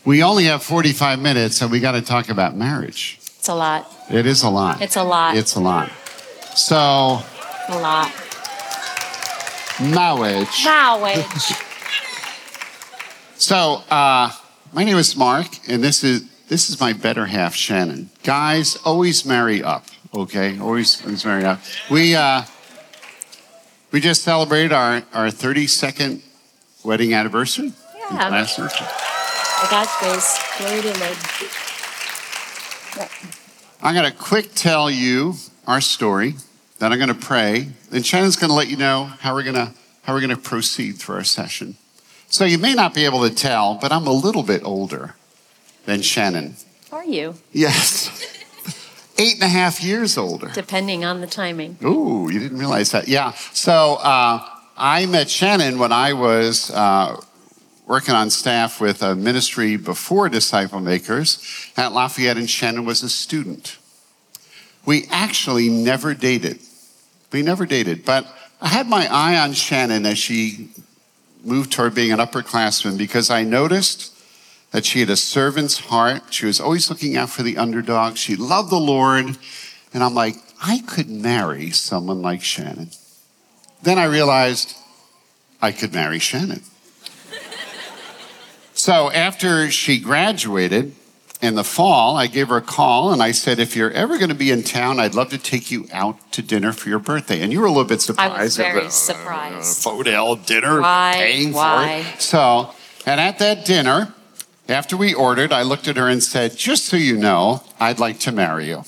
We only have 45 minutes, and we got to talk about marriage. It's a lot. It is a lot. It's a lot. It's a lot. So, A lot. marriage. Marriage. So, my name is Mark, and this is my better half, Shannon. Guys, always marry up, okay? Always marry up. We just celebrated our 32nd wedding anniversary. Yeah. Last year. By God's grace, glory to the Lord. I'm going to quick tell you our story. Then I'm going to pray. Then Shannon's going to let you know how we're going to proceed through our session. So you may not be able to tell, but I'm a little bit older than Shannon. Are you? Yes. 8.5 years older. Depending on the timing. Ooh, you didn't realize that. Yeah. So I met Shannon when I was working on staff with a ministry before Disciple Makers at Lafayette, and Shannon was a student. We actually never dated. But I had my eye on Shannon as she moved toward being an upperclassman because I noticed that she had a servant's heart. She was always looking out for the underdog. She loved the Lord. And I'm like, I could marry someone like Shannon. Then I realized I could marry Shannon. So after she graduated in the fall, I gave her a call and I said, if you're ever going to be in town, I'd love to take you out to dinner for your birthday. And you were a little bit surprised. I was very surprised. Fodell dinner, paying Why? for it. So, and at that dinner, after we ordered, I looked at her and said, just so you know, I'd like to marry you.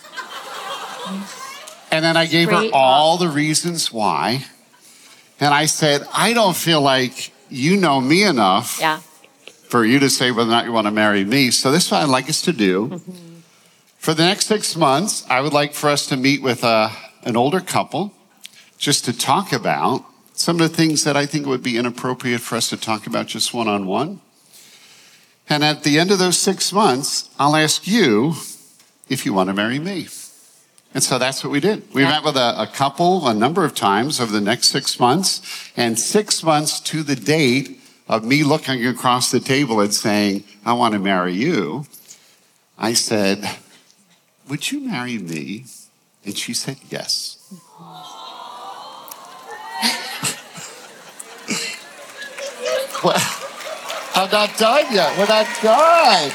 And then I gave her all the reasons why. And I said, I don't feel like you know me enough for you to say whether or not you want to marry me. So this is what I'd like us to do. For the next 6 months, I would like for us to meet with an older couple just to talk about some of the things that I think would be inappropriate for us to talk about just one-on-one. And at the end of those 6 months, I'll ask you if you want to marry me. And so that's what we did. We met with a couple a number of times over the next 6 months. And 6 months to the date of me looking across the table and saying, I want to marry you, I said, would you marry me? And she said, yes. Well, I'm not done yet. We're not done.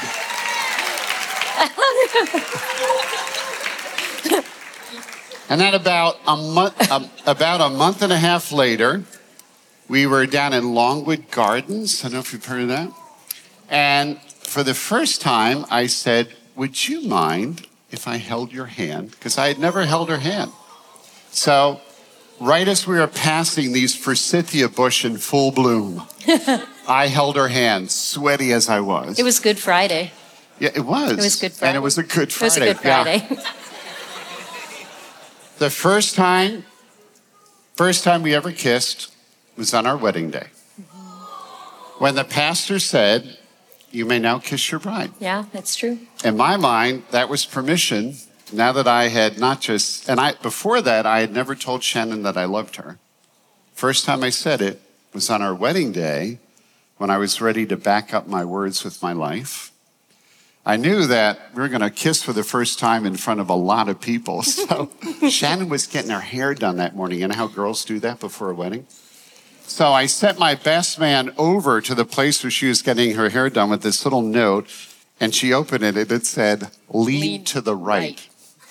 And then about a month and a half later, we were down in Longwood Gardens. I don't know if you've heard of that. And for the first time, I said, would you mind if I held your hand? Because I had never held her hand. So right as we were passing these forsythia bush in full bloom, I held her hand, sweaty as I was. It was Good Friday. Yeah, it was. It was Good Friday. And it was a Good Friday. It was a Good Friday. Yeah. The first time we ever kissed was on our wedding day. When the pastor said, you may now kiss your bride. Yeah, that's true. In my mind, that was permission. Now that I had before that, I had never told Shannon that I loved her. First time I said it was on our wedding day when I was ready to back up my words with my life. I knew that we were going to kiss for the first time in front of a lot of people. So Shannon was getting her hair done that morning. You know how girls do that before a wedding? So I sent my best man over to the place where she was getting her hair done with this little note. And she opened it and it said, lean to the right.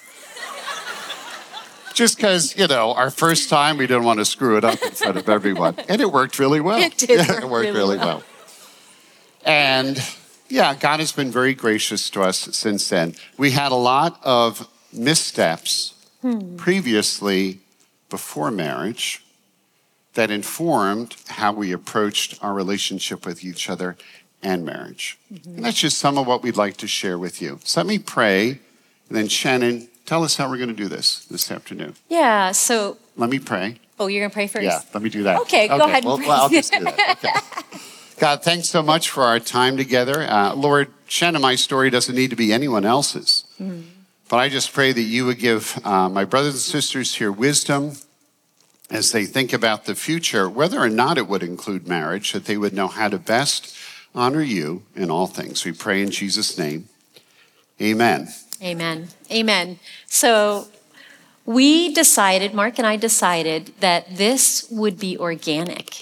Just because, our first time, we didn't want to screw it up in front of everyone. And it worked really well. It did it worked really well. And yeah, God has been very gracious to us since then. We had a lot of missteps previously before marriage that informed how we approached our relationship with each other and marriage. And that's just some of what we'd like to share with you. So let me pray, and then Shannon, tell us how we're going to do this afternoon. Yeah, so... Let me pray. Oh, you're going to pray first? Yeah, let me do that. Okay, go ahead and pray. Well, I'll just do that. Okay. God, thanks so much for our time together. Lord, Shannon, my story doesn't need to be anyone else's. But I just pray that you would give my brothers and sisters here wisdom as they think about the future, whether or not it would include marriage, that they would know how to best honor you in all things. We pray in Jesus' name. Amen. Amen. Amen. So we decided, Mark and I decided, that this would be organic.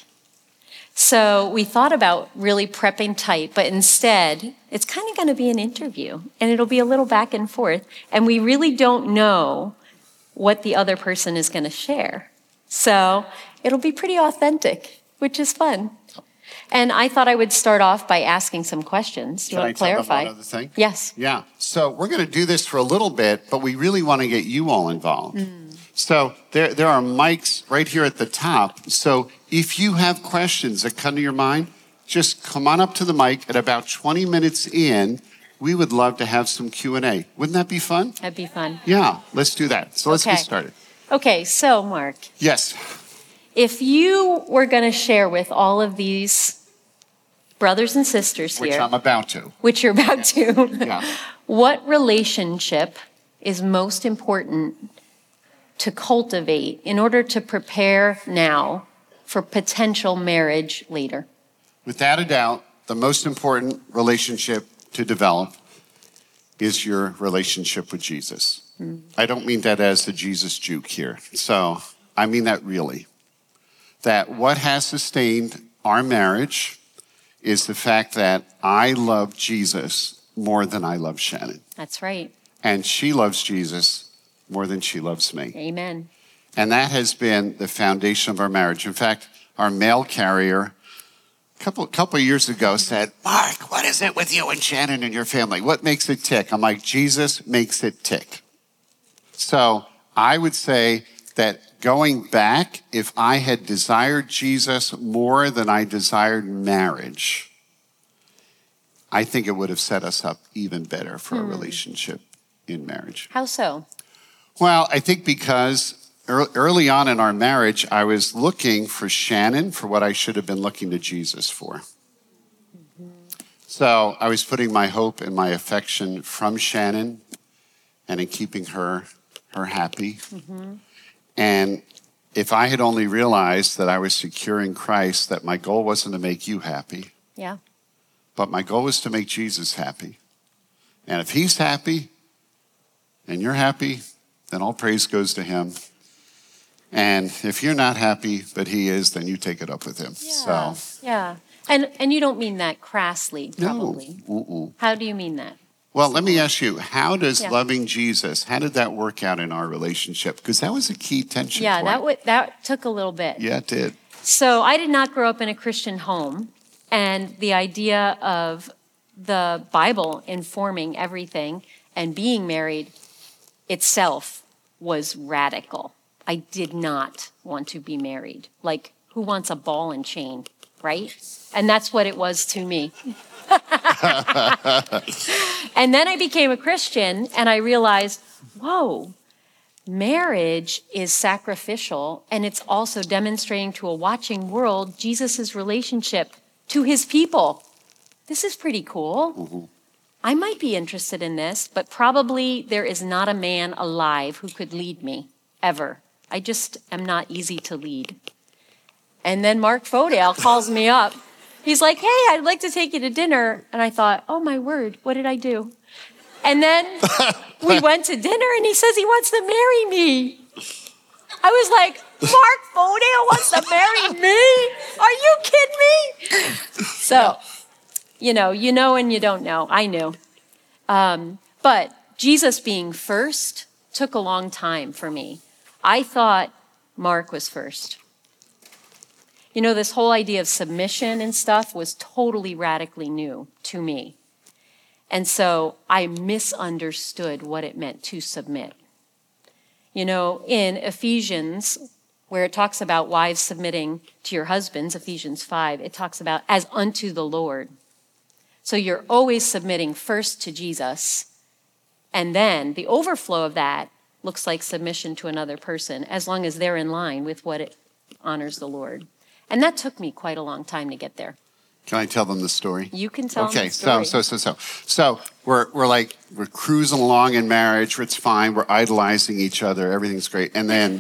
So we thought about really prepping tight, but instead, it's kind of going to be an interview, and it'll be a little back and forth, and we really don't know what the other person is going to share. So it'll be pretty authentic, which is fun. And I thought I would start off by asking some questions. Do you want to clarify? One other thing? Yes. Yeah. So we're going to do this for a little bit, but we really want to get you all involved. So there are mics right here at the top. So if you have questions that come to your mind, just come on up to the mic. At about 20 minutes in, we would love to have some Q&A. Wouldn't that be fun? That'd be fun. Yeah, let's do that. So let's get started. Okay, so Mark. Yes. If you were going to share with all of these brothers and sisters here. Which I'm about to. Which you're about to. Yeah. What relationship is most important to cultivate in order to prepare now for potential marriage later? Without a doubt, the most important relationship to develop is your relationship with Jesus. I don't mean that as a Jesus juke here. So I mean that really. That what has sustained our marriage is the fact that I love Jesus more than I love Shannon. That's right. And she loves Jesus more than she loves me. Amen. And that has been the foundation of our marriage. In fact, our mail carrier a couple of years ago said, Mark, what is it with you and Shannon and your family? What makes it tick? I'm like, Jesus makes it tick. So I would say that going back, if I had desired Jesus more than I desired marriage, I think it would have set us up even better for a relationship in marriage. How so? Well, I think because early on in our marriage, I was looking for Shannon for what I should have been looking to Jesus for. So I was putting my hope and my affection from Shannon and in keeping her happy. And if I had only realized that I was secure in Christ, that my goal wasn't to make you happy. Yeah. But my goal was to make Jesus happy. And if he's happy and you're happy, then all praise goes to him. And if you're not happy, but he is, then you take it up with him. Yeah. Yeah. And you don't mean that crassly, probably. No. How do you mean that? Well, let me ask you, how does loving Jesus, how did that work out in our relationship? Because that was a key tension point. That took a little bit. Yeah, it did. So I did not grow up in a Christian home. And the idea of the Bible informing everything and being married itself was radical. I did not want to be married. Like, who wants a ball and chain, right? And that's what it was to me. And then I became a Christian and I realized, whoa, marriage is sacrificial and it's also demonstrating to a watching world Jesus' relationship to his people. This is pretty cool. I might be interested in this, but probably there is not a man alive who could lead me, ever. I just am not easy to lead. And then Mark Fodale calls me up. He's like, hey, I'd like to take you to dinner. And I thought, oh my word, what did I do? And then we went to dinner and he says he wants to marry me. I was like, Mark Fodale wants to marry me? Are you kidding me? So, you know and you don't know. I knew. But Jesus being first took a long time for me. I thought Mark was first. You know, this whole idea of submission and stuff was totally radically new to me. And so I misunderstood what it meant to submit. You know, in Ephesians, where it talks about wives submitting to your husbands, Ephesians 5, it talks about as unto the Lord. So you're always submitting first to Jesus, and then the overflow of that looks like submission to another person, as long as they're in line with what it honors the Lord. And that took me quite a long time to get there. Can I tell them the story? You can tell them the story. Okay, so we're cruising along in marriage. It's fine. We're idolizing each other. Everything's great. And then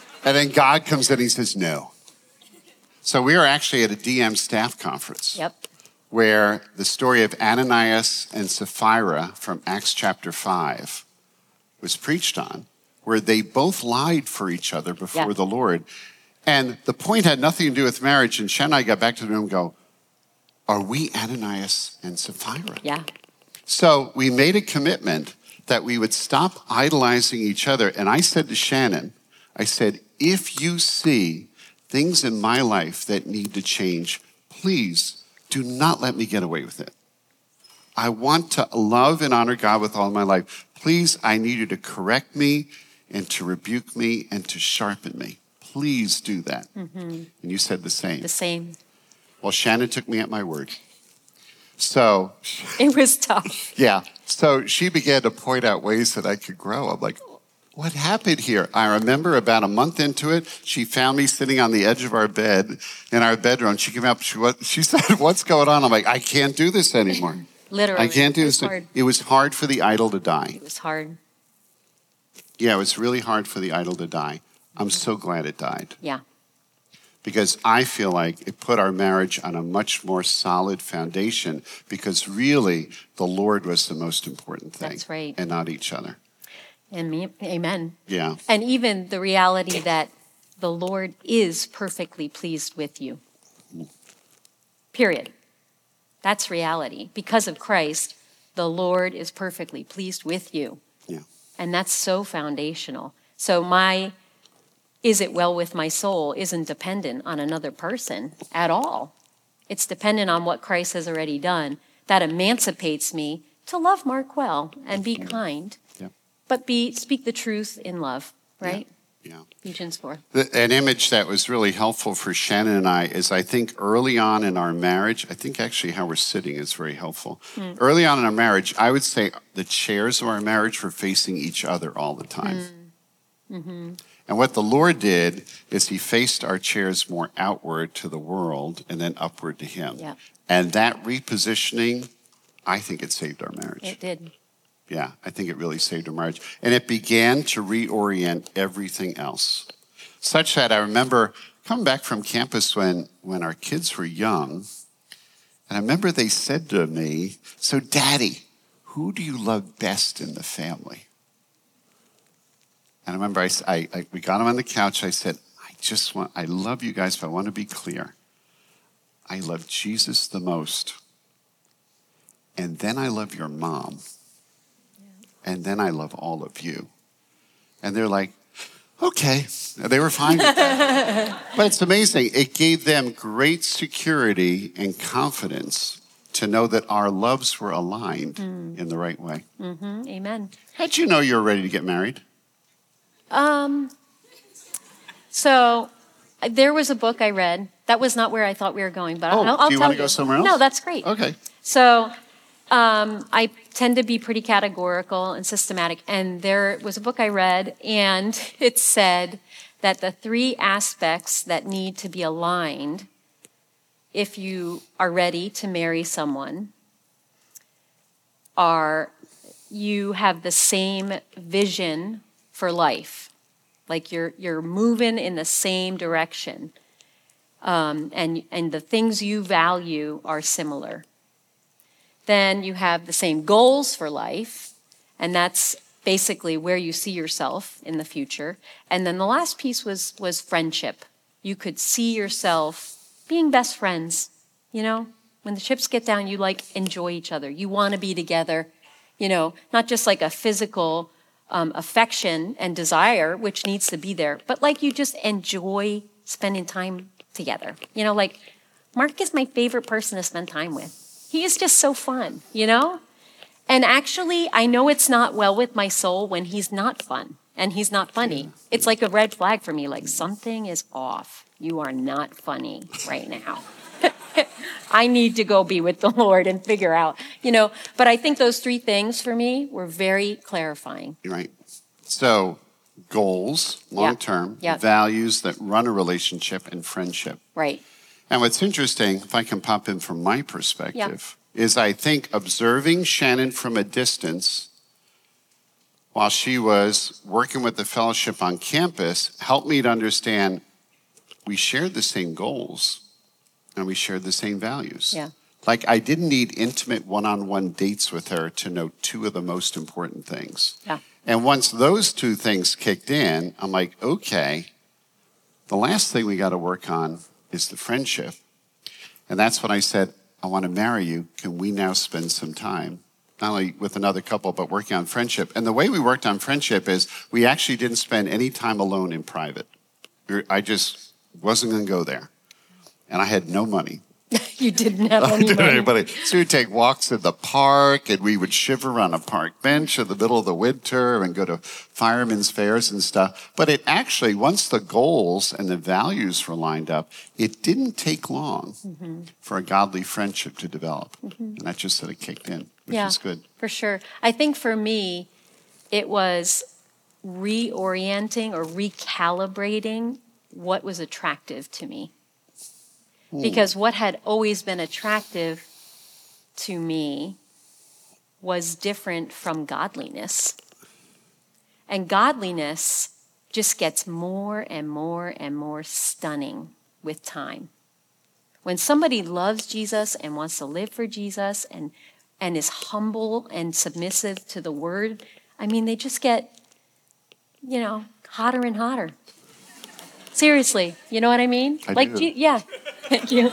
God comes in and he says, no. So we were actually at a DM staff conference. Yep. where the story of Ananias and Sapphira from Acts chapter 5 was preached on, where they both lied for each other before the Lord. And the point had nothing to do with marriage. And Shen and I got back to the room and go, are we Ananias and Sapphira? Yeah. So we made a commitment that we would stop idolizing each other. And I said to Shannon, I said, if you see things in my life that need to change, please do not let me get away with it. I want to love and honor God with all my life. Please, I need you to correct me and to rebuke me and to sharpen me. Please do that. Mm-hmm. And you said the same. The same. Well, Shannon took me at my word. So. It was tough. Yeah. So she began to point out ways that I could grow. I'm like, what happened here? I remember about a month into it, she found me sitting on the edge of our bed in our bedroom. She came up, she said, what's going on? I'm like, I can't do this anymore. Literally. I can't do this. It was hard for the idol to die. It was hard. Yeah, it was really hard for the idol to die. I'm so glad it died. Yeah. Because I feel like it put our marriage on a much more solid foundation, because really the Lord was the most important thing. That's right. And not each other. And me, amen. Yeah. And even the reality that the Lord is perfectly pleased with you. Period. That's reality. Because of Christ, the Lord is perfectly pleased with you. Yeah. And that's so foundational. So my is it well with my soul isn't dependent on another person at all. It's dependent on what Christ has already done. That emancipates me to love Mark well and be kind, but speak the truth in love, right? Yeah. Ephesians 4. An image that was really helpful for Shannon and I is, I think early on in our marriage, I think actually how we're sitting is very helpful. Early on in our marriage, I would say the chairs of our marriage were facing each other all the time. Mm-hmm. And what the Lord did is he faced our chairs more outward to the world and then upward to him. Yeah. And that repositioning, I think it saved our marriage. It did. Yeah, I think it really saved our marriage. And it began to reorient everything else. Such that I remember coming back from campus when our kids were young, and I remember they said to me, so Daddy, who do you love best in the family? And I remember we got them on the couch. I said, I love you guys, but I want to be clear. I love Jesus the most. And then I love your mom. And then I love all of you. And they're like, okay. They were fine with that. But it's amazing. It gave them great security and confidence to know that our loves were aligned in the right way. Mm-hmm. Amen. How'd you know you were ready to get married? So there was a book I read. That was not where I thought we were going, but I'll tell you. Do you want to go somewhere else? No, that's great. Okay. So I tend to be pretty categorical and systematic. And there was a book I read, and it said that the 3 aspects that need to be aligned if you are ready to marry someone are you have the same vision for life. Like you're moving in the same direction. And the things you value are similar. Then you have the same goals for life, and that's basically where you see yourself in the future. And then the last piece was friendship. You could see yourself being best friends. You know, when the chips get down, you enjoy each other. You want to be together. You know, not just like a physical affection and desire, which needs to be there, but you just enjoy spending time together. You know, Mark is my favorite person to spend time with. He is just so fun, you know? And actually, I know it's not well with my soul when he's not fun and he's not funny. It's like a red flag for me, something is off. You are not funny right now. I need to go be with the Lord and figure out, you know. But I think those 3 things for me were very clarifying. Right. So goals, long-term, values that run a relationship, and friendship. Right. And what's interesting, if I can pop in from my perspective, is I think observing Shannon from a distance while she was working with the fellowship on campus helped me to understand we shared the same goals and we shared the same values. Yeah. Like, I didn't need intimate one-on-one dates with her to know two of the most important things. Yeah. And once those two things kicked in, I'm like, okay, the last thing we got to work on is the friendship. And that's when I said, I want to marry you. Can we now spend some time, not only with another couple, but working on friendship? And the way we worked on friendship is we actually didn't spend any time alone in private. I just wasn't going to go there. And I had no money. You didn't have any money. So we'd take walks in the park, and we would shiver on a park bench in the middle of the winter and go to firemen's fairs and stuff. But it actually, once the goals and the values were lined up, it didn't take long for a godly friendship to develop. And that just sort of kicked in, which is good. For sure. I think for me, it was reorienting or recalibrating what was attractive to me. Because what had always been attractive to me was different from godliness. And godliness just gets more and more and more stunning with time. When somebody loves Jesus and wants to live for Jesus and is humble and submissive to the word, I mean, they just get, hotter and hotter. Seriously, you know what I mean? I do. Yeah. Thank you.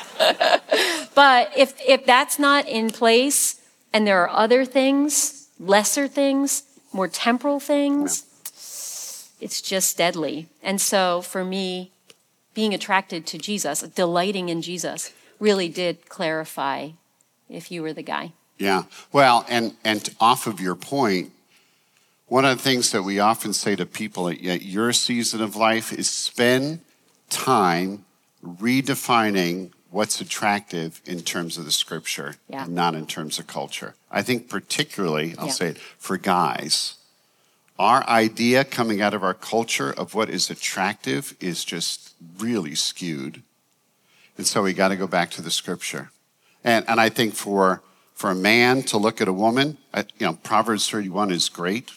But if that's not in place and there are other things, lesser things, more temporal things, it's just deadly. And so for me, being attracted to Jesus, delighting in Jesus, really did clarify if you were the guy. Yeah. Well, and off of your point, one of the things that we often say to people at your season of life is spend time redefining what's attractive in terms of the scripture, and not in terms of culture. I think particularly, I'll say it, for guys, our idea coming out of our culture of what is attractive is just really skewed. And so we got to go back to the scripture. And I think for a man to look at a woman, Proverbs 31 is great.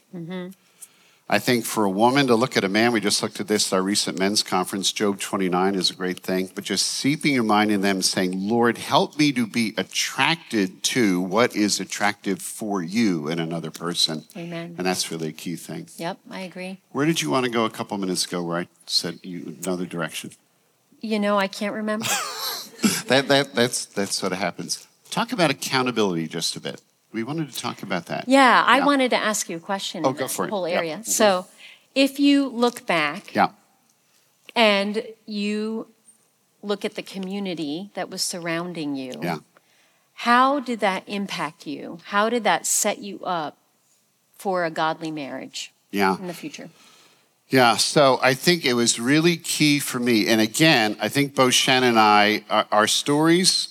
I think for a woman to look at a man, we just looked at this at our recent men's conference, Job 29 is a great thing, but just seeping your mind in them and saying, Lord, help me to be attracted to what is attractive for you in another person. Amen. And that's really a key thing. Yep, I agree. Where did you want to go a couple minutes ago where I said you another direction? I can't remember. That sort of happens. Talk about accountability just a bit. We wanted to talk about that. Yeah, I wanted to ask you a question in that whole area. Yep. So if you look back and you look at the community that was surrounding you, how did that impact you? How did that set you up for a godly marriage in the future? Yeah, so I think it was really key for me. And again, I think both Shannon and I, our stories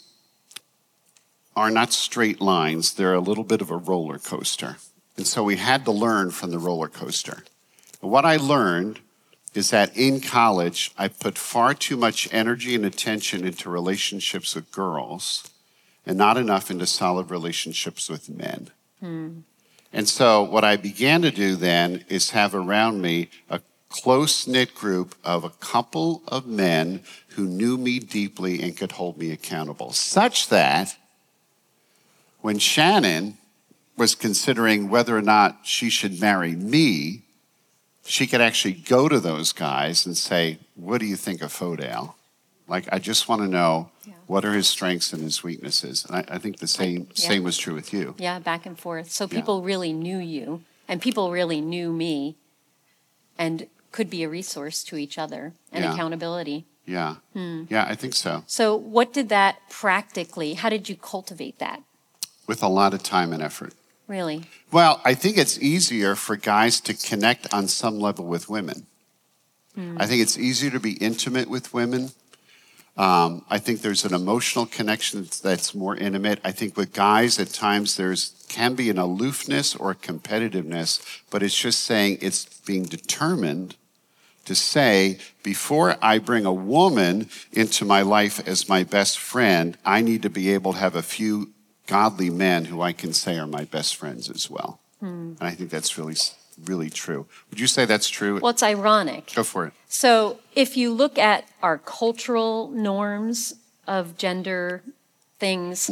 are not straight lines. They're a little bit of a roller coaster. And so we had to learn from the roller coaster. And what I learned is that in college, I put far too much energy and attention into relationships with girls and not enough into solid relationships with men. And so what I began to do then is have around me a close-knit group of a couple of men who knew me deeply and could hold me accountable, such that when Shannon was considering whether or not she should marry me, she could actually go to those guys and say, what do you think of Fodale? Like, I just want to know what are his strengths and his weaknesses. And I think the same was true with you. Yeah, back and forth. So people really knew you, and people really knew me, and could be a resource to each other, and accountability. Yeah. Yeah, I think so. So what did that practically, how did you cultivate that? With a lot of time and effort. Really? Well, I think it's easier for guys to connect on some level with women. I think it's easier to be intimate with women. I think there's an emotional connection that's more intimate. I think with guys, at times can be an aloofness or a competitiveness, but it's just saying it's being determined to say, before I bring a woman into my life as my best friend, I need to be able to have a few godly men who I can say are my best friends as well. And I think that's really, really true. Would you say that's true? Well, it's ironic. Go for it. So if you look at our cultural norms of gender things,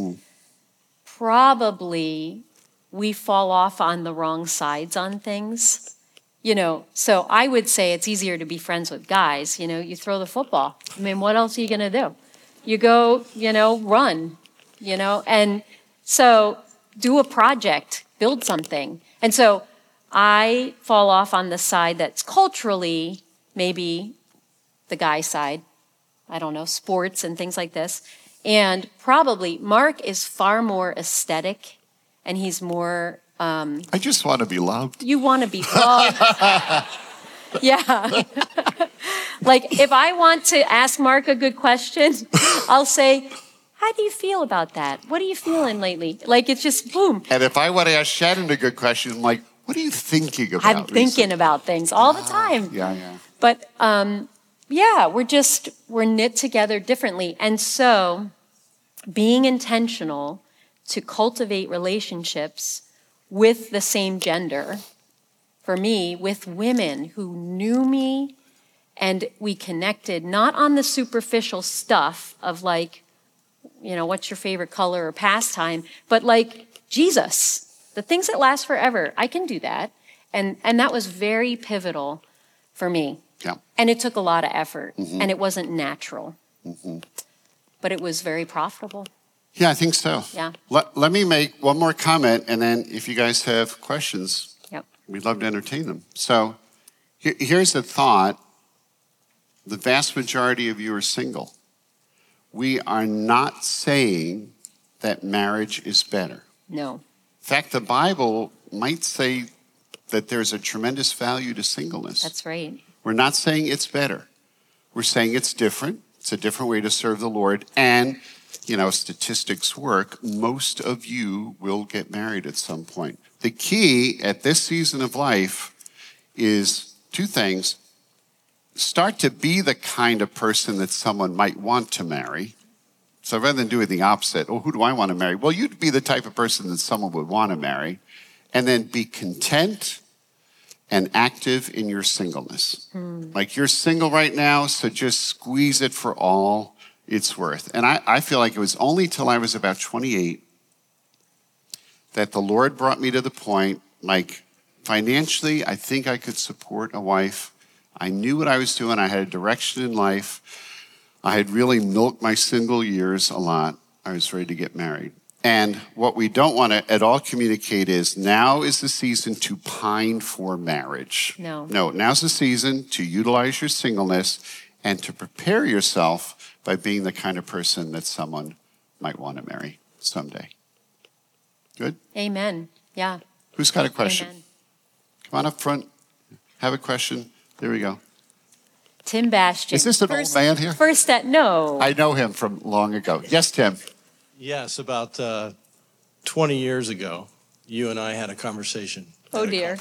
probably we fall off on the wrong sides on things. So I would say it's easier to be friends with guys. You throw the football. I mean, what else are you going to do? You go, run, and so do a project, build something. And so I fall off on the side that's culturally maybe the guy side. I don't know, sports and things like this. And probably Mark is far more aesthetic, and he's more... I just want to be loved. You want to be loved. Yeah. Like, if I want to ask Mark a good question, I'll say, how do you feel about that? What are you feeling lately? Like, it's just boom. And if I want to ask Shannon a good question, I'm like, what are you thinking about? I'm thinking about things all the time. Yeah. But, yeah, we're knit together differently. And so being intentional to cultivate relationships with the same gender, for me, with women who knew me, and we connected not on the superficial stuff of like, what's your favorite color or pastime, but like Jesus, the things that last forever. I can do that. And that was very pivotal for me. Yeah. And it took a lot of effort, and it wasn't natural. But it was very profitable. Yeah, I think so. Yeah. Let me make one more comment, and then if you guys have questions, we'd love to entertain them. So here's a thought. The vast majority of you are single. We are not saying that marriage is better. No. In fact, the Bible might say that there's a tremendous value to singleness. That's right. We're not saying it's better. We're saying it's different. It's a different way to serve the Lord. And, statistics work. Most of you will get married at some point. The key at this season of life is two things. Start to be the kind of person that someone might want to marry. So rather than doing the opposite, who do I want to marry? Well, you'd be the type of person that someone would want to marry. And then be content and active in your singleness. Like, you're single right now, so just squeeze it for all it's worth. And I feel like it was only till I was about 28 that the Lord brought me to the point, like, financially, I think I could support a wife. I knew what I was doing. I had a direction in life. I had really milked my single years a lot. I was ready to get married. And what we don't want to at all communicate is now is the season to pine for marriage. No, now's the season to utilize your singleness and to prepare yourself by being the kind of person that someone might want to marry someday. Good? Amen. Yeah. Who's got a question? Amen. Come on up front. Have a question. There we go. Tim Bastian. Is this an old man here? No. I know him from long ago. Yes, Tim. Yes, about 20 years ago, you and I had a conversation. Oh, dear.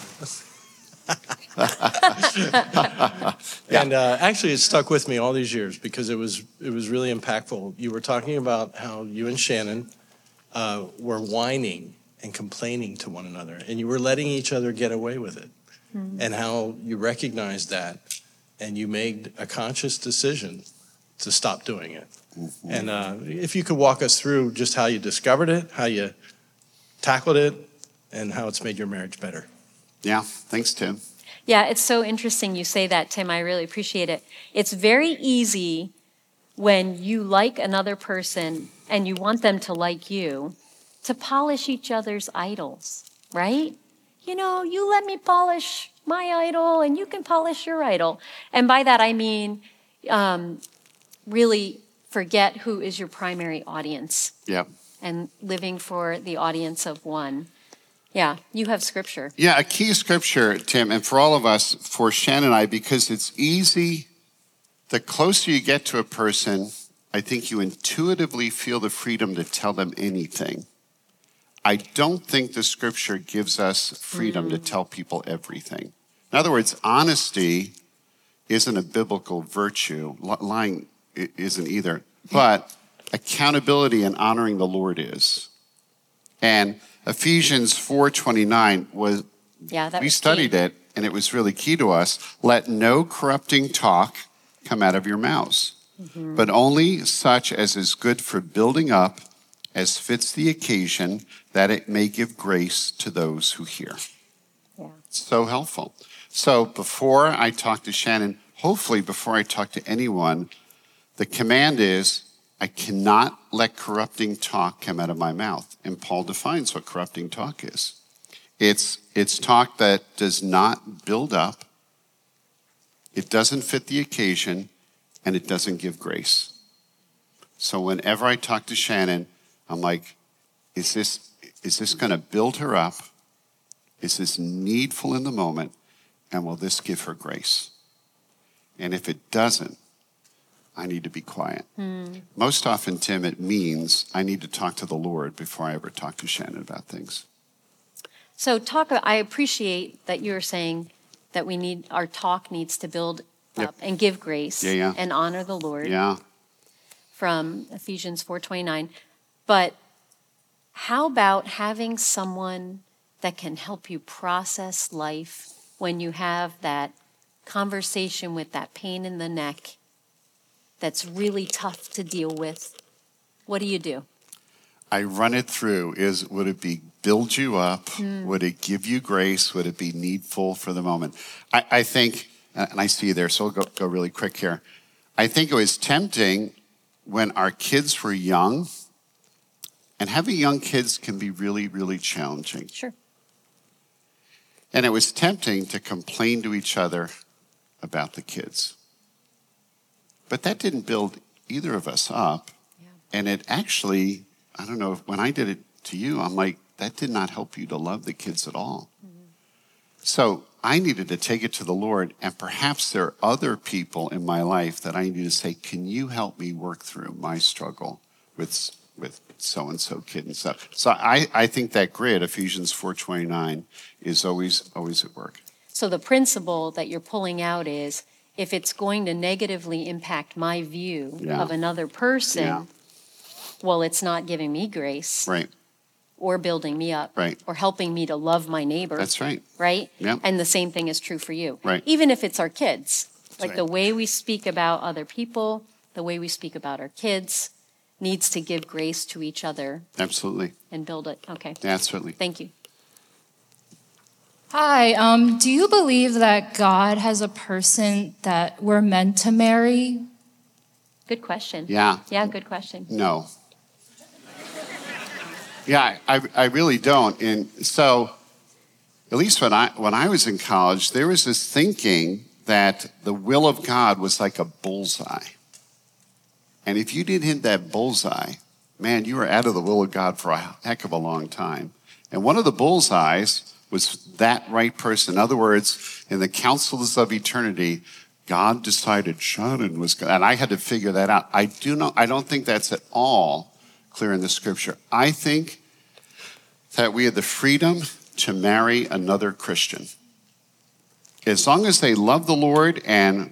And actually, it stuck with me all these years because it was really impactful. You were talking about how you and Shannon were whining and complaining to one another, and you were letting each other get away with it, and how you recognized that, and you made a conscious decision to stop doing it. And if you could walk us through just how you discovered it, how you tackled it, and how it's made your marriage better. Yeah, thanks, Tim. Yeah, it's so interesting you say that, Tim. I really appreciate it. It's very easy when you like another person and you want them to like you to polish each other's idols, right? You let me polish my idol and you can polish your idol. And by that I mean really forget who is your primary audience. Yep. And living for the audience of one. Yeah, you have scripture. Yeah, a key scripture, Tim, and for all of us, for Shannon and I, because it's easy, the closer you get to a person, I think you intuitively feel the freedom to tell them anything. I don't think the scripture gives us freedom to tell people everything. In other words, honesty isn't a biblical virtue. Lying isn't either. But accountability and honoring the Lord is. And Ephesians 4:29 was, we studied it, and it was really key to us. Let no corrupting talk come out of your mouths, but only such as is good for building up as fits the occasion, that it may give grace to those who hear. Yeah. It's so helpful. So before I talk to Shannon, hopefully before I talk to anyone, the command is, I cannot let corrupting talk come out of my mouth. And Paul defines what corrupting talk is. It's talk that does not build up, it doesn't fit the occasion, and it doesn't give grace. So whenever I talk to Shannon, I'm like, is this going to build her up? Is this needful in the moment? And will this give her grace? And if it doesn't, I need to be quiet. Most often, Tim, it means I need to talk to the Lord before I ever talk to Shannon about things. So I appreciate that you're saying that our talk needs to build up and give grace and honor the Lord. Yeah. From Ephesians 4:29. But how about having someone that can help you process life when you have that conversation with that pain in the neck that's really tough to deal with? What do? I run it through. Would it build you up? Would it give you grace? Would it be needful for the moment? I think, and I see you there, so we'll go really quick here. I think it was tempting when our kids were young, and having young kids can be really, really challenging. Sure. And it was tempting to complain to each other about the kids. But that didn't build either of us up. Yeah. And it actually, I don't know, when I did it to you, I'm like, that did not help you to love the kids at all. So I needed to take it to the Lord, and perhaps there are other people in my life that I need to say, can you help me work through my struggle with so-and-so kid and stuff. So I think that grid, Ephesians 4:29, is always at work. So the principle that you're pulling out is, if it's going to negatively impact my view of another person, well, it's not giving me grace. Right. Or building me up. Right. Or helping me to love my neighbor. That's right. Right? Yeah. And the same thing is true for you. Right. Even if it's our kids. That's like right. The way we speak about other people, the way we speak about our kids, needs to give grace to each other. Absolutely. And build it. Okay. Absolutely. Thank you. Hi, do you believe that God has a person that we're meant to marry? Good question. Yeah. Yeah, good question. No. Yeah, I really don't. And so, at least when I was in college, there was this thinking that the will of God was like a bullseye. And if you didn't hit that bullseye, man, you were out of the will of God for a heck of a long time. And one of the bullseyes was that right person. In other words, in the councils of eternity, God decided Shannon was good. And I had to figure that out. I don't think that's at all clear in the scripture. I think that we have the freedom to marry another Christian. As long as they love the Lord and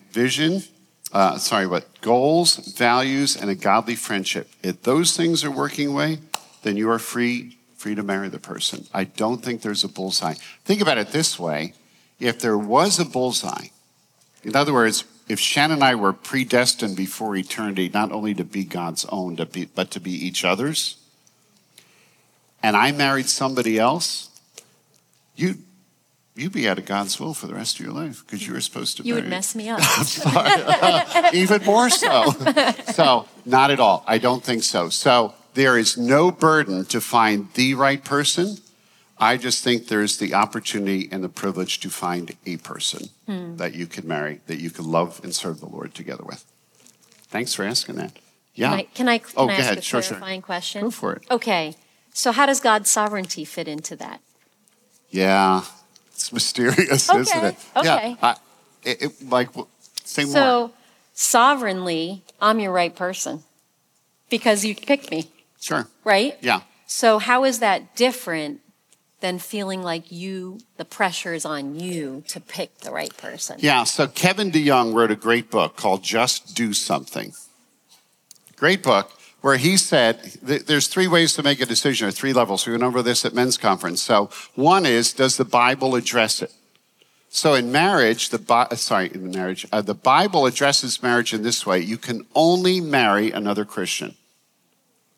goals, values, and a godly friendship. If those things are working away, then you are free to marry the person. I don't think there's a bullseye. Think about it this way. If there was a bullseye, in other words, if Shannon and I were predestined before eternity, not only to be God's own, but to be each other's, and I married somebody else, you'd be out of God's will for the rest of your life because you were supposed to marry. You would mess me up. Even more so. So, not at all. I don't think so. So, there is no burden to find the right person. I just think there's the opportunity and the privilege to find a person that you can marry, that you can love and serve the Lord together with. Thanks for asking that. Yeah. Can I go ask ahead. a Sure. clarifying question? Go for it. Okay. So how does God's sovereignty fit into that? Yeah. It's mysterious, isn't it? Okay. Yeah. Say more. So sovereignly, I'm your right person because you picked me, Sure. right? Yeah. So how is that different than feeling like the pressure is on you to pick the right person? Yeah, so Kevin DeYoung wrote a great book called Just Do Something. Great book where he said there's 3 ways to make a decision, or 3 levels. We went over this at men's conference. So one is, does the Bible address it? So in marriage, the Bible addresses marriage in this way. You can only marry another Christian. Great.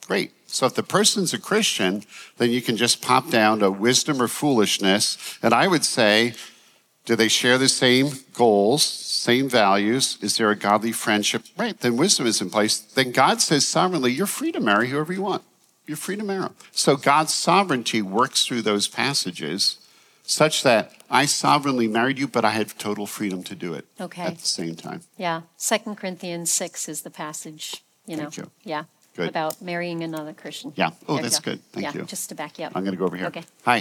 So if the person's a Christian, then you can just pop down to wisdom or foolishness. And I would say, do they share the same goals, same values? Is there a godly friendship? Right, then wisdom is in place. Then God says sovereignly, you're free to marry whoever you want. You're free to marry. So God's sovereignty works through those passages such that I sovereignly married you, but I had total freedom to do it at the same time. Yeah, 2 Corinthians 6 is the passage, Thank you. Yeah. Good. About marrying another Christian. Yeah. Oh, that's good. Thank you. Just to back you up. I'm going to go over here. Okay. Hi.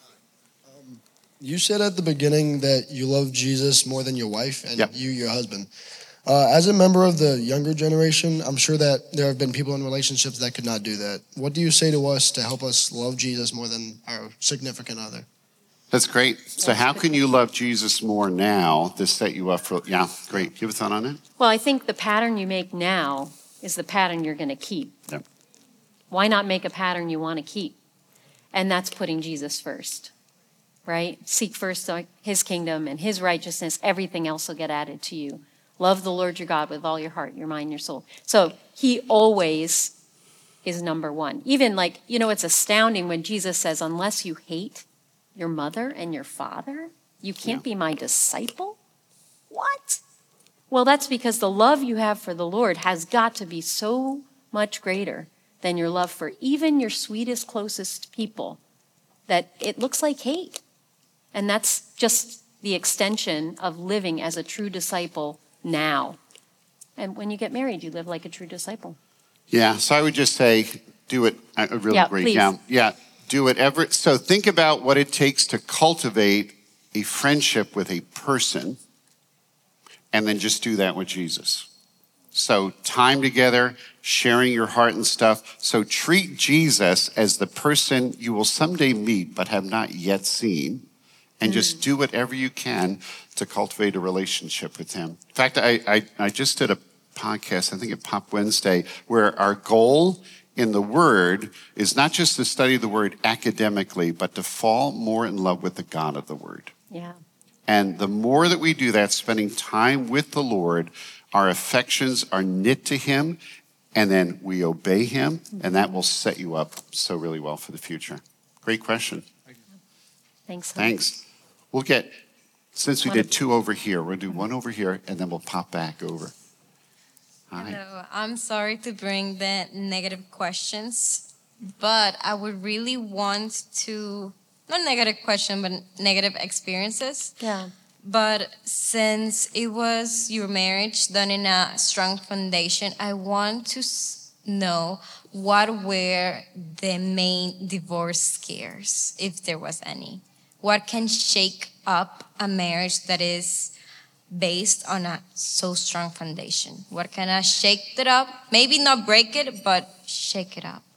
You said at the beginning that you love Jesus more than your wife and your husband. As a member of the younger generation, I'm sure that there have been people in relationships that could not do that. What do you say to us to help us love Jesus more than our significant other? That's great. So how can you love Jesus more now to set you up for, great. You have a thought on it? Well, I think the pattern you make now is the pattern you're going to keep. Yep. Why not make a pattern you want to keep? And that's putting Jesus first, right? Seek first his kingdom and his righteousness. Everything else will get added to you. Love the Lord your God with all your heart, your mind, your soul. So he always is number one. Even it's astounding when Jesus says, unless you hate your mother and your father, you can't be my disciple? What? Well, that's because the love you have for the Lord has got to be so much greater than your love for even your sweetest, closest people that it looks like hate. And that's just the extension of living as a true disciple now. And when you get married, you live like a true disciple. Yeah, so I would just say, do it. I really agree. Please. Yeah, do whatever. So think about what it takes to cultivate a friendship with a person, and then just do that with Jesus. So time together, sharing your heart and stuff. So treat Jesus as the person you will someday meet but have not yet seen, and just do whatever you can to cultivate a relationship with him. In fact, I just did a podcast, I think at Pop Wednesday, where our goal in the Word is not just to study the Word academically, but to fall more in love with the God of the Word. Yeah. And the more that we do that, spending time with the Lord, our affections are knit to him, and then we obey him, and that will set you up so really well for the future. Great question. Thanks. Thanks. We'll get, since we did two over here, we'll do one over here, and then we'll pop back over. Hi. Hello. I'm sorry to bring the negative questions, but I would really want to, not negative question, but negative experiences. Yeah. But since it was your marriage done in a strong foundation, I want to know what were the main divorce scares, if there was any. What can shake up a marriage that is based on a so strong foundation? What can shake it up? Maybe not break it, but shake it up.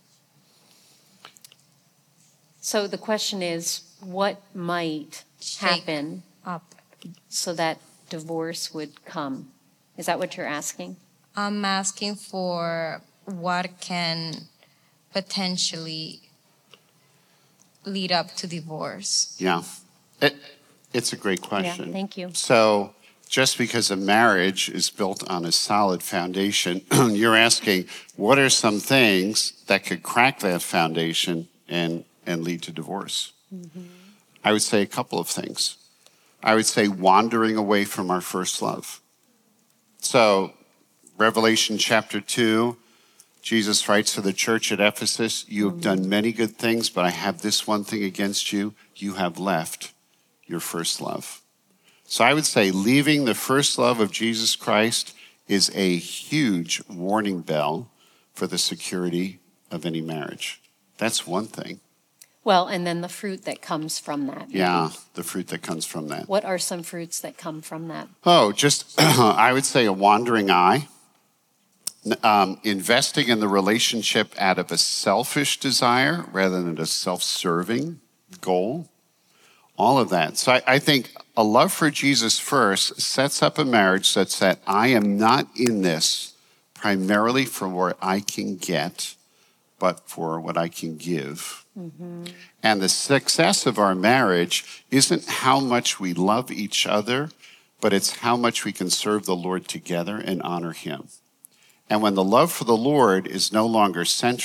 So the question is, what might happen up so that divorce would come? Is that what you're asking? I'm asking for what can potentially lead up to divorce. Yeah. It's a great question. Yeah, thank you. So just because a marriage is built on a solid foundation, you're asking, what are some things that could crack that foundation and lead to divorce? Mm-hmm. I would say a couple of things. I would say wandering away from our first love. So Revelation chapter 2, Jesus writes to the church at Ephesus, you have done many good things, but I have this one thing against you. You have left your first love. So I would say leaving the first love of Jesus Christ is a huge warning bell for the security of any marriage. That's one thing. Well, and then the fruit that comes from that. Maybe. Yeah, the fruit that comes from that. What are some fruits that come from that? Oh, just, I would say a wandering eye. Investing in the relationship out of a selfish desire rather than a self-serving goal. All of that. So I think a love for Jesus first sets up a marriage such that I am not in this primarily for what I can get, but for what I can give. Mm-hmm. And the success of our marriage isn't how much we love each other, but it's how much we can serve the Lord together and honor him. And when the love for the Lord is no longer central,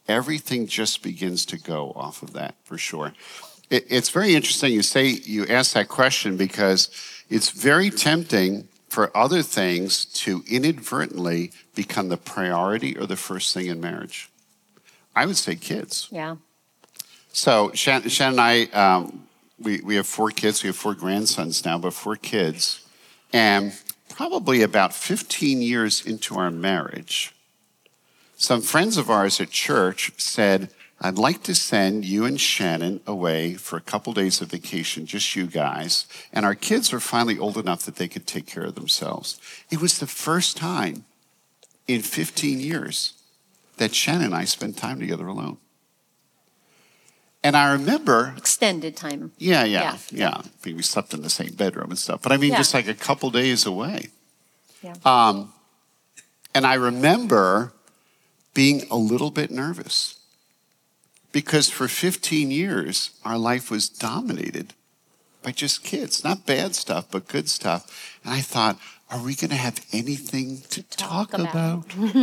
everything just begins to go off of that, for sure. It's very interesting you ask that question, because it's very tempting for other things to inadvertently become the priority or the first thing in marriage. I would say kids. Yeah. So Shannon and I, we have 4 kids. We have 4 grandsons now, but 4 kids. And probably about 15 years into our marriage, some friends of ours at church said, I'd like to send you and Shannon away for a couple days of vacation, just you guys. And our kids are finally old enough that they could take care of themselves. It was the first time in 15 years that Shannon and I spent time together alone. And I remember... Extended time. Yeah. We slept in the same bedroom and stuff. But I mean, just like a couple days away. Yeah. And I remember being a little bit nervous. Because for 15 years, our life was dominated by just kids. Not bad stuff, but good stuff. And I thought, are we going to have anything to talk about?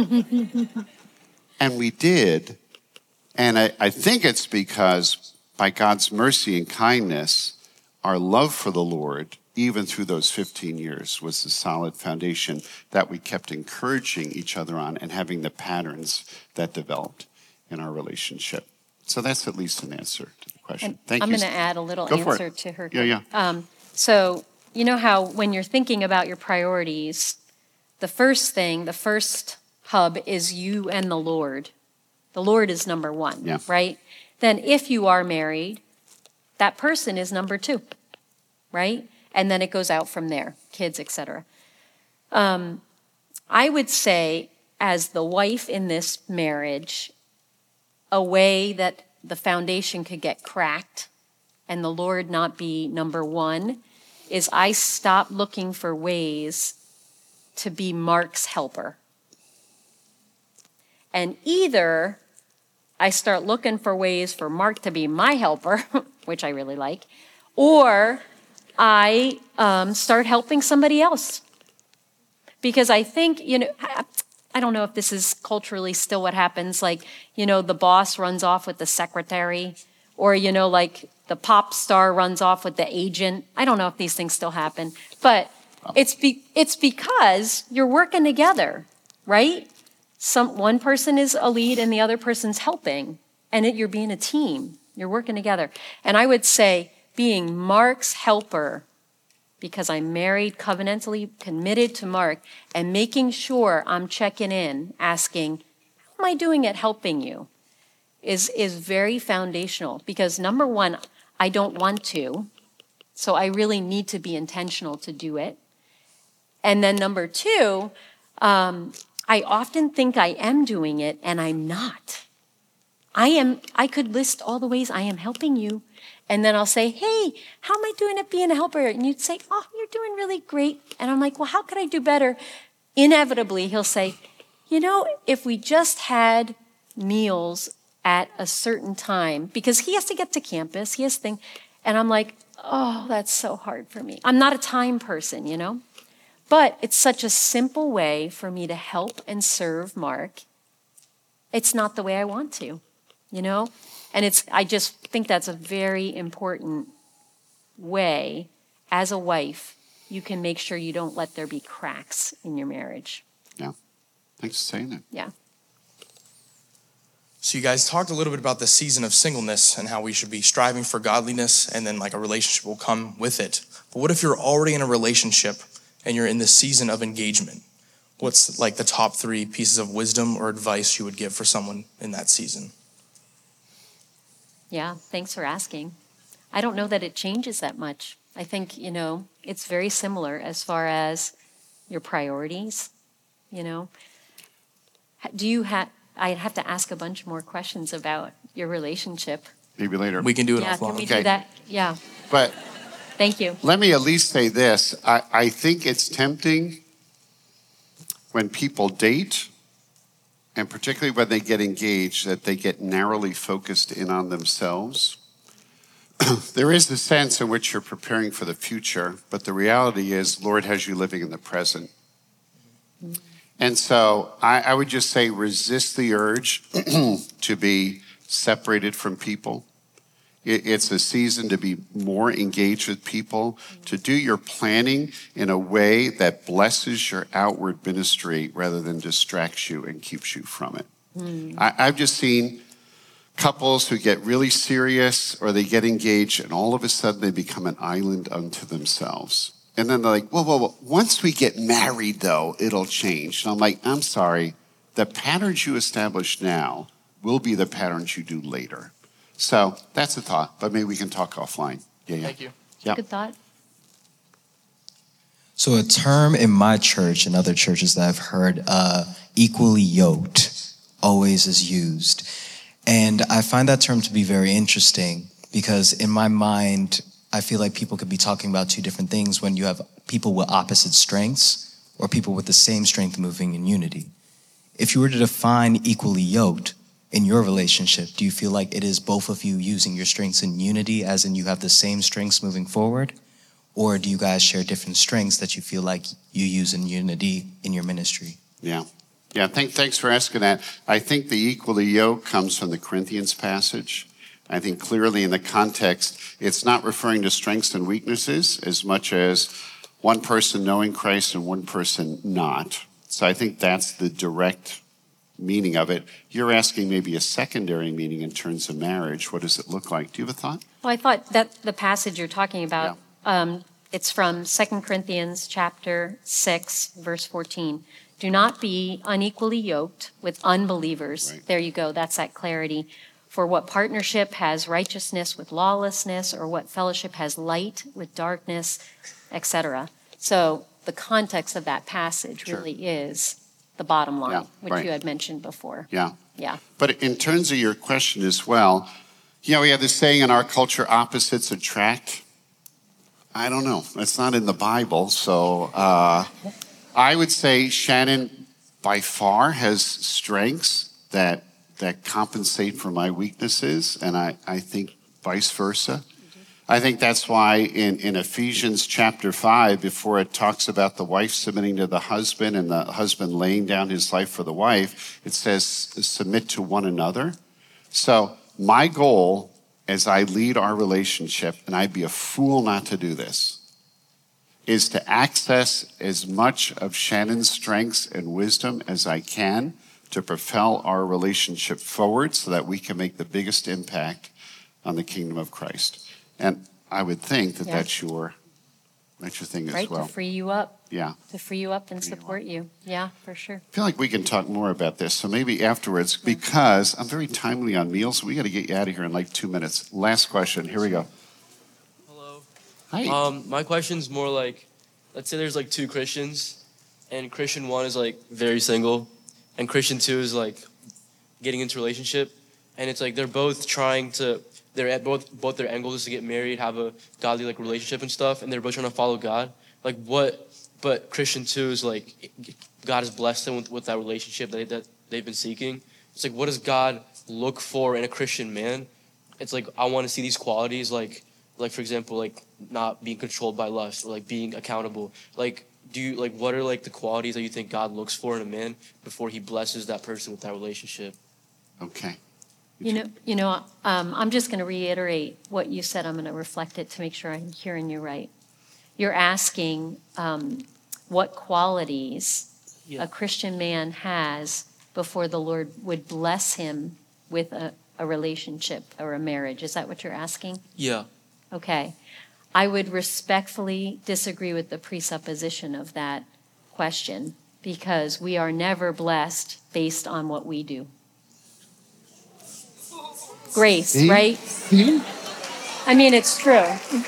And we did. And I think it's because by God's mercy and kindness, our love for the Lord, even through those 15 years, was the solid foundation that we kept encouraging each other on and having the patterns that developed in our relationship. So that's at least an answer to the question. And Thank you. I'm going to add a little answer to her. Yeah. So you know how when you're thinking about your priorities, the first hub is you and the Lord. The Lord is number 1, right? Then if you are married, that person is number 2, right? And then it goes out from there, kids, etc. I would say, as the wife in this marriage, a way that the foundation could get cracked and the Lord not be number 1 is I stop looking for ways to be Mark's helper. And either I start looking for ways for Mark to be my helper, which I really like, or I start helping somebody else. Because I think, I don't know if this is culturally still what happens, like, the boss runs off with the secretary, or, like the pop star runs off with the agent. I don't know if these things still happen, but it's because you're working together, right? One person is a lead and the other person's helping, and you're being a team. You're working together. And I would say being Mark's helper, because I'm married, covenantally committed to Mark, and making sure I'm checking in, asking, how am I doing at helping you, is very foundational. Because number 1, I don't want to, so I really need to be intentional to do it. And then number 2, I often think I am doing it, and I'm not. I could list all the ways I am helping you, and then I'll say, hey, how am I doing at being a helper? And you'd say, oh, you're doing really great. And I'm like, well, how could I do better? Inevitably, he'll say, if we just had meals at a certain time, because he has to get to campus, he has things, and I'm like, oh, that's so hard for me. I'm not a time person, But it's such a simple way for me to help and serve Mark. It's not the way I want to, And I just think that's a very important way, as a wife, you can make sure you don't let there be cracks in your marriage. Yeah. Thanks for saying that. Yeah. So you guys talked a little bit about the season of singleness and how we should be striving for godliness, and then like a relationship will come with it. But what if you're already in a relationship and you're in the season of engagement? What's like the top 3 pieces of wisdom or advice you would give for someone in that season? Yeah, thanks for asking. I don't know that it changes that much. I think, it's very similar as far as your priorities, Do you have, I'd have to ask a bunch more questions about your relationship. Maybe later. We can do it offline. Can we do that? Yeah. But thank you. Let me at least say this. I think it's tempting when people date, and particularly when they get engaged, that they get narrowly focused in on themselves. There is the sense in which you're preparing for the future, but the reality is, Lord has you living in the present. And so I would just say resist the urge to be separated from people. It's a season to be more engaged with people, to do your planning in a way that blesses your outward ministry rather than distracts you and keeps you from it. I've just seen couples who get really serious or they get engaged and all of a sudden they become an island unto themselves. And then they're like, whoa. Once we get married, though, it'll change. And I'm like, I'm sorry. The patterns you establish now will be the patterns you do later. So that's a thought, but maybe we can talk offline. Yeah. Thank you. Yeah. Good thought. So a term in my church and other churches that I've heard, equally yoked, always is used. And I find that term to be very interesting because in my mind, I feel like people could be talking about two different things when you have people with opposite strengths or people with the same strength moving in unity. If you were to define equally yoked in your relationship, do you feel like it is both of you using your strengths in unity, as in you have the same strengths moving forward? Or do you guys share different strengths that you feel like you use in unity in your ministry? Yeah. Thanks for asking that. I think the equally yoked comes from the Corinthians passage. I think clearly in the context, it's not referring to strengths and weaknesses as much as one person knowing Christ and one person not. So I think that's the direct meaning of it. You're asking maybe a secondary meaning in terms of marriage. What does it look like? Do you have a thought? Well, I thought that the passage you're talking about, it's from 2 Corinthians chapter 6, verse 14. Do not be unequally yoked with unbelievers. Right. There you go. That's that clarity. For what partnership has righteousness with lawlessness, or what fellowship has light with darkness, etc. So the context of that passage really is the bottom line, which you had mentioned before. Yeah. But in terms of your question as well, we have this saying in our culture, opposites attract. I don't know. It's not in the Bible. So I would say Shannon by far has strengths that compensate for my weaknesses, and I think vice versa. I think that's why in Ephesians chapter 5, before it talks about the wife submitting to the husband and the husband laying down his life for the wife, it says submit to one another. So my goal as I lead our relationship, and I'd be a fool not to do this, is to access as much of Shannon's strengths and wisdom as I can to propel our relationship forward so that we can make the biggest impact on the kingdom of Christ. And I would think that that's your thing as well. Right, to free you up. Yeah. To free you up and support you. Yeah, for sure. I feel like we can talk more about this, so maybe afterwards, because I'm very timely on meals. We got to get you out of here in like 2 minutes. Last question. Here we go. Hello. Hi. My question's more like, let's say there's like two Christians, and Christian 1 is like very single, and Christian 2 is like getting into a relationship, and it's like they're both trying to, they're at both their end goal is to get married, have a godly like relationship and stuff, and they're both trying to follow God. Like but Christian 2 is like, God has blessed them with that relationship that they've been seeking. It's like, what does God look for in a Christian man? It's like, I want to see these qualities, like for example, like not being controlled by lust, or like being accountable. Like, what are like the qualities that you think God looks for in a man before he blesses that person with that relationship? Okay. I'm just going to reiterate what you said. I'm going to reflect it to make sure I'm hearing you right. You're asking what qualities a Christian man has before the Lord would bless him with a relationship or a marriage. Is that what you're asking? Yeah. Okay. I would respectfully disagree with the presupposition of that question, because we are never blessed based on what we do. Grace, right? I mean, it's true.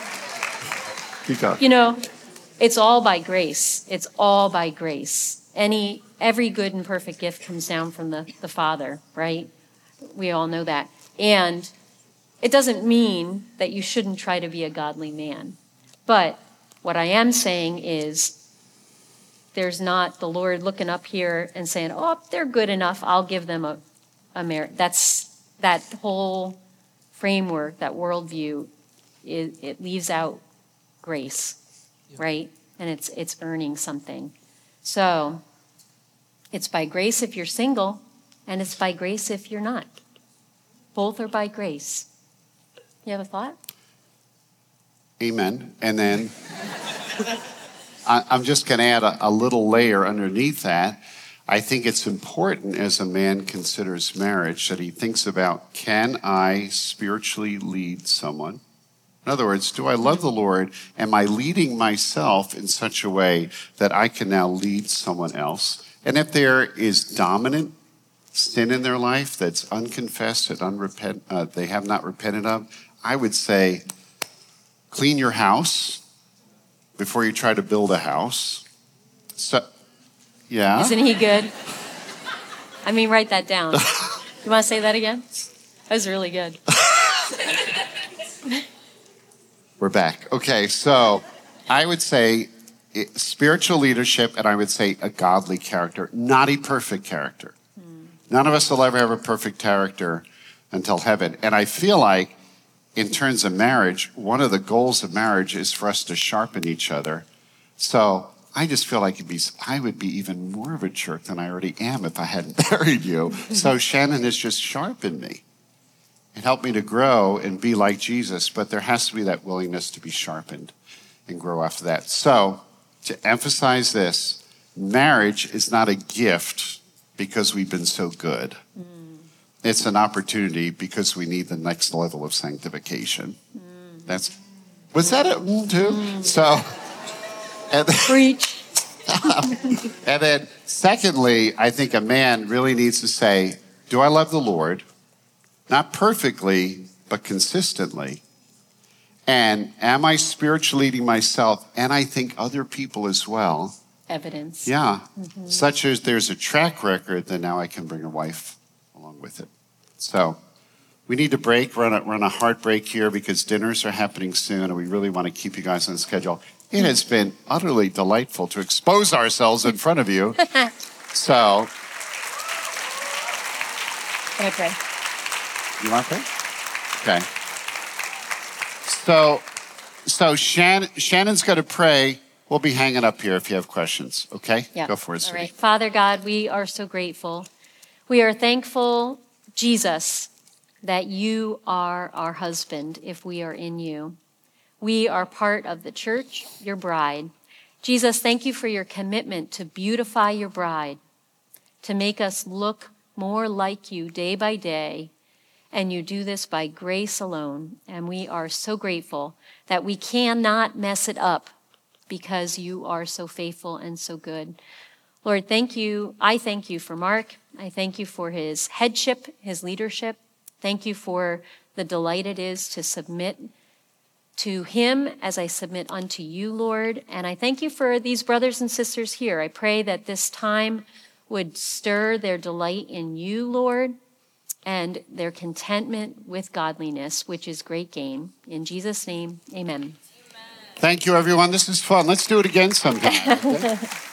It's all by grace. It's all by grace. Every good and perfect gift comes down from the Father, right? We all know that. And it doesn't mean that you shouldn't try to be a godly man. But what I am saying is there's not the Lord looking up here and saying, oh, they're good enough, I'll give them a merit. That whole framework, that worldview, it leaves out grace, right? And it's earning something. So It's by grace if you're single, and it's by grace if you're not. Both are by grace. You have a thought? Amen. And then I'm just going to add a little layer underneath that. I think it's important as a man considers marriage that he thinks about, can I spiritually lead someone? In other words, do I love the Lord? Am I leading myself in such a way that I can now lead someone else? And if there is dominant sin in their life that's unconfessed, that they have not repented of, I would say, clean your house before you try to build a house. So, yeah. Isn't he good? I mean, write that down. You want to say that again? That was really good. We're back. Okay, so I would say spiritual leadership, and I would say a godly character, not a perfect character. None of us will ever have a perfect character until heaven. And I feel like in terms of marriage, one of the goals of marriage is for us to sharpen each other. So I just feel like I would be even more of a jerk than I already am if I hadn't married you. So Shannon has just sharpened me and helped me to grow and be like Jesus. But there has to be that willingness to be sharpened and grow after that. So to emphasize this, marriage is not a gift because we've been so good. It's an opportunity because we need the next level of sanctification. Was that it too? So, and preach. And then secondly, I think a man really needs to say, do I love the Lord? Not perfectly, but consistently. And am I spiritually leading myself? And I think other people as well. Evidence. Yeah. Such as there's a track record, then now I can bring a wife along with it. So we need to run a hard break here because dinners are happening soon and we really want to keep you guys on schedule. It has been utterly delightful to expose ourselves in front of you. So. Can I pray? You want to pray? Okay. So Shannon's going to pray. We'll be hanging up here if you have questions. Okay? Yeah. Go for it, All sweetie. right. Father God, we are so grateful. We are thankful, Jesus, that you are our husband if we are in you. We are part of the church, your bride. Jesus, thank you for your commitment to beautify your bride, to make us look more like you day by day. And you do this by grace alone. And we are so grateful that we cannot mess it up because you are so faithful and so good. Lord, thank you. I thank you for Mark. I thank you for his headship, his leadership. Thank you for the delight it is to submit to him as I submit unto you, Lord. And I thank you for these brothers and sisters here. I pray that this time would stir their delight in you, Lord, and their contentment with godliness, which is great gain. In Jesus' name, amen. Thank you, everyone. This is fun. Let's do it again sometime. Okay?